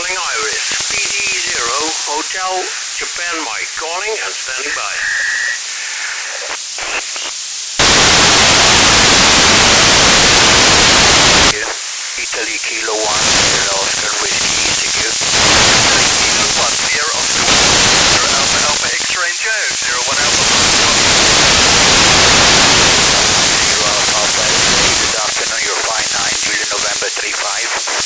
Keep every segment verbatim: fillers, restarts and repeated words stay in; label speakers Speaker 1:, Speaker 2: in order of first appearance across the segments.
Speaker 1: Flying Iris, P D zero, Hotel Japan Mike, calling and standing by.
Speaker 2: Italy Kilo one, Sierra Oscar Whiskey, secure.
Speaker 3: Kilo one, Sierra Oscar, Alpha Alpha X-ray Joe, zero one Alpha.
Speaker 2: Zero Alpha Alpha X-ray, good afternoon, you're fine nine, Julia November three five.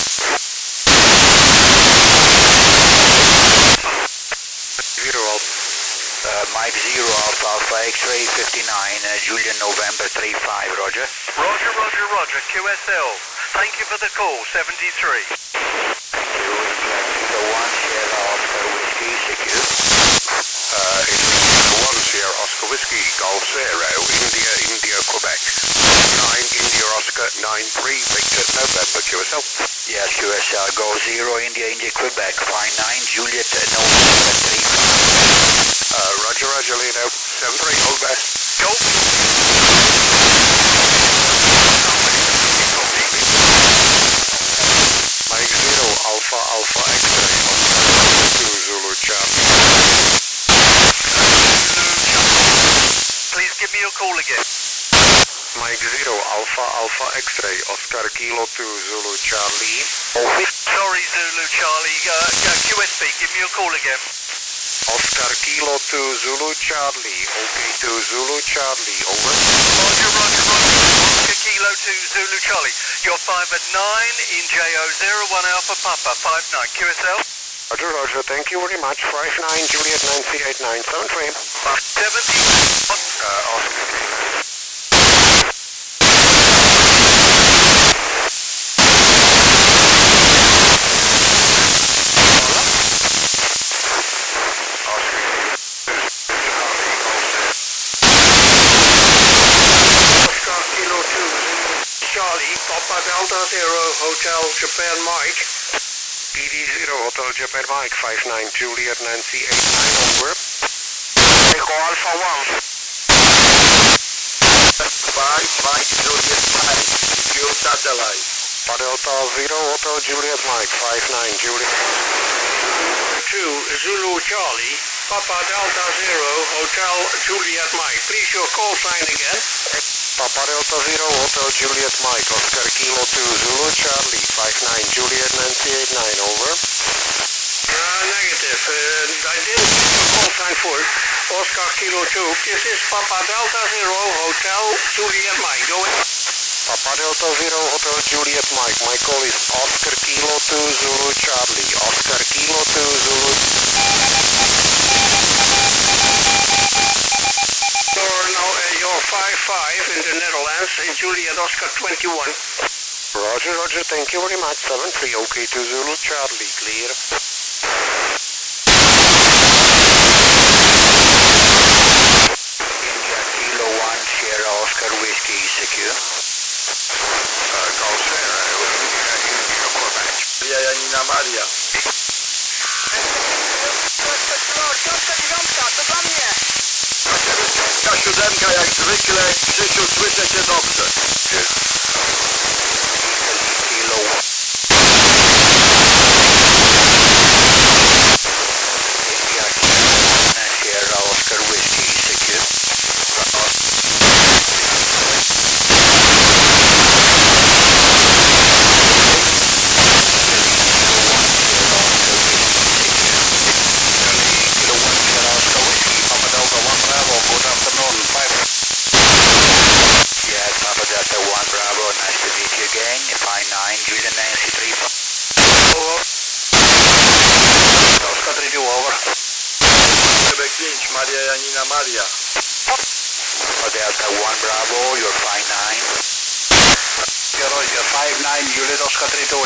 Speaker 1: Zero Alpha.
Speaker 2: Uh, Mike Zero Alpha Alpha X-ray fifty-nine, uh, Julia November three five, roger.
Speaker 3: Roger, roger, roger, Q S L. Thank you for the call, seventy-three.
Speaker 2: Thank you, India Kilo one, Sierra Oscar Whiskey, secure.
Speaker 1: Uh, India one, Sierra Oscar Whiskey, Golf Zero, India, India, Quebec. nine, India Oscar, nine three, Victor November, Q S L.
Speaker 2: Yes, Q S L, go zero, India, India, Quebec, fine nine, Juliet, uh, November three five.
Speaker 1: Uh, Roger, Roger, Lino, seven three, all the best.
Speaker 3: Golf.
Speaker 1: Mike Zero, Alpha, Alpha, X-ray, two Zulu Charlie.
Speaker 3: Please give me your call again.
Speaker 1: Mike Zero, Alpha, Alpha, X-ray, Oscar Kilo two Zulu Charlie.
Speaker 2: Over.
Speaker 3: Sorry, Zulu Charlie. Uh, yeah, Q S B, give me your call again.
Speaker 1: Oscar Kilo two Zulu Charlie, OK two Zulu Charlie, over.
Speaker 3: Roger, roger, roger. Oscar Kilo two Zulu Charlie. You're five at nine in J O zero one Alpha Papa, five nine, Q S L.
Speaker 1: Roger, Roger, thank you very much. five nine Juliet nine three eight nine seven three.
Speaker 3: seventy.
Speaker 1: Uh, Oscar. Oscar Kilo two Charlie, Papa Delta Zero, Hotel Japan Mike. P D zero, Hotel Japan Mike, five nine Juliet Nancy eight nine, over. Echo Alpha one.
Speaker 3: five Mike Juliet Mike, secure satellite.
Speaker 1: Papa Delta Zero, Hotel Juliet Mike, five nine Juliet. two Zulu Charlie, Papa Delta Zero, Hotel Juliet Mike. Please your call sign again. Papa Delta Zero, Hotel Juliet Mike, Oscar Kilo two Zulu Charlie, five nine Juliet Nancy eight nine, over. Uh, negative. Uh, I didn't get your call sign for Oscar Kilo two. This is Papa Delta Zero, Hotel Juliet Mike. Go ahead. Papa Delta Zero, Hotel Juliet Mike. My call is Oscar Kilo two Zulu Charlie. Oscar Kilo two Zulu. You're now uh, you're five five in the Netherlands in Juliet Oscar twenty-one. Roger, Roger, thank you very much. seven three, OK two Zulu Charlie, clear.
Speaker 2: India Kilo one, Sierra Oscar Whiskey, secure.
Speaker 1: Uh, Golf Zero, India, India, Quebec.
Speaker 3: Maria Janina Maria. Siódemka jak zwykle, Krzysiu, słyszę cię dobrze.
Speaker 2: Kilo one. India Sierra Oscar Whiskey, secure. Yes, Papa Delta one Bravo, nice to meet you again. five nine Julia Nancy three five.
Speaker 1: Over.
Speaker 2: Oscar three two, over.
Speaker 3: Quebec pięć, Maria Janina Maria.
Speaker 2: Papa Delta one Bravo, you're five nine. Roger, five nine Juliet Oscar three two.